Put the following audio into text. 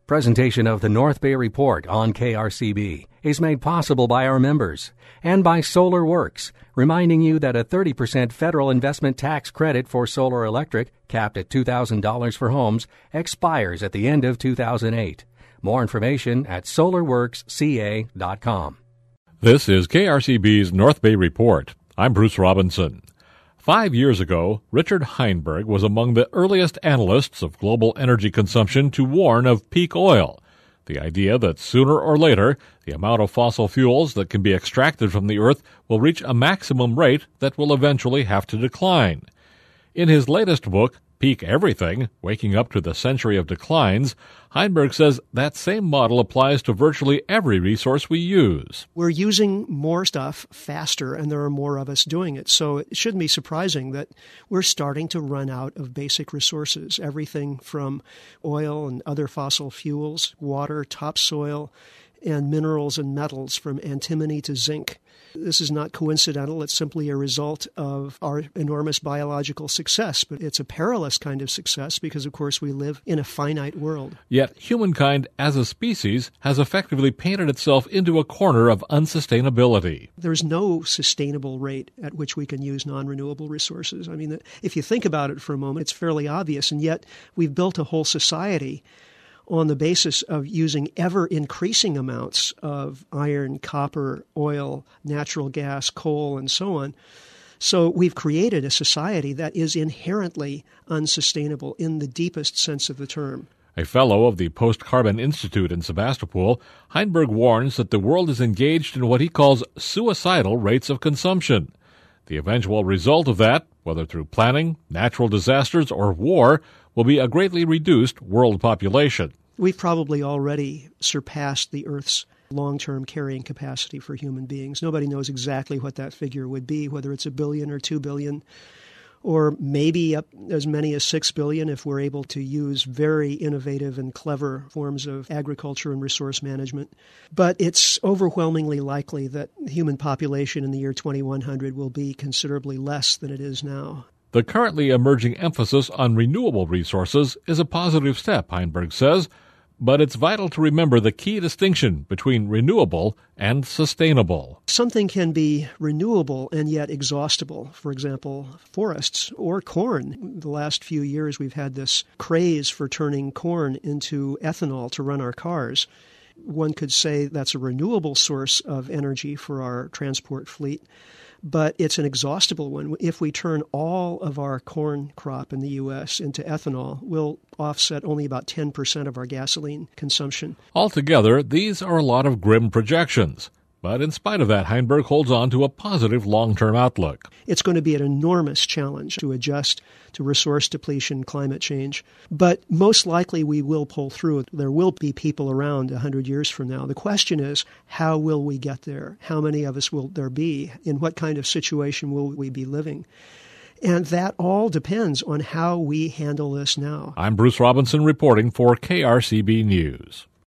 Presentation of the North Bay Report on KRCB is made possible by our members and by Solar Works, reminding you that a 30% federal investment tax credit for solar electric, capped at $2,000 for homes, expires at the end of 2008. More information at solarworksca.com. This is KRCB's North Bay Report. I'm Bruce Robinson. 5 years ago, Richard Heinberg was among the earliest analysts of global energy consumption to warn of peak oil, the idea that sooner or later, the amount of fossil fuels that can be extracted from the earth will reach a maximum rate that will eventually have to decline. In his latest book, Peak Everything, Waking Up to the Century of Declines, Heinberg says that same model applies to virtually every resource we use. We're using more stuff faster, and there are more of us doing it. So it shouldn't be surprising that we're starting to run out of basic resources, everything from oil and other fossil fuels, water, topsoil, and minerals and metals from antimony to zinc. This is not coincidental. It's simply a result of our enormous biological success. But it's a perilous kind of success because, of course, we live in a finite world. Yet humankind as a species has effectively painted itself into a corner of unsustainability. There's no sustainable rate at which we can use non-renewable resources. I mean, if you think about it for a moment, it's fairly obvious. And yet we've built a whole society on the basis of using ever-increasing amounts of iron, copper, oil, natural gas, coal, and so on. So we've created a society that is inherently unsustainable in the deepest sense of the term. A fellow of the Post-Carbon Institute in Sebastopol, Heinberg warns that the world is engaged in what he calls suicidal rates of consumption. The eventual result of that, whether through planning, natural disasters, or war, will be a greatly reduced world population. We've probably already surpassed the Earth's long-term carrying capacity for human beings. Nobody knows exactly what that figure would be, whether it's 1 billion or 2 billion, or maybe up as many as 6 billion if we're able to use very innovative and clever forms of agriculture and resource management. But it's overwhelmingly likely that the human population in the year 2100 will be considerably less than it is now. The currently emerging emphasis on renewable resources is a positive step, Heinberg says, but it's vital to remember the key distinction between renewable and sustainable. Something can be renewable and yet exhaustible. For example, forests or corn. The last few years we've had this craze for turning corn into ethanol to run our cars. One could say that's a renewable source of energy for our transport fleet, but it's an exhaustible one. If we turn all of our corn crop in the U.S. into ethanol, we'll offset only about 10% of our gasoline consumption. Altogether, these are a lot of grim projections. But in spite of that, Heinberg holds on to a positive long-term outlook. It's going to be an enormous challenge to adjust to resource depletion, climate change. But most likely we will pull through. There will be people around 100 years from now. The question is, how will we get there? How many of us will there be? In what kind of situation will we be living? And that all depends on how we handle this now. I'm Bruce Robinson reporting for KRCB News.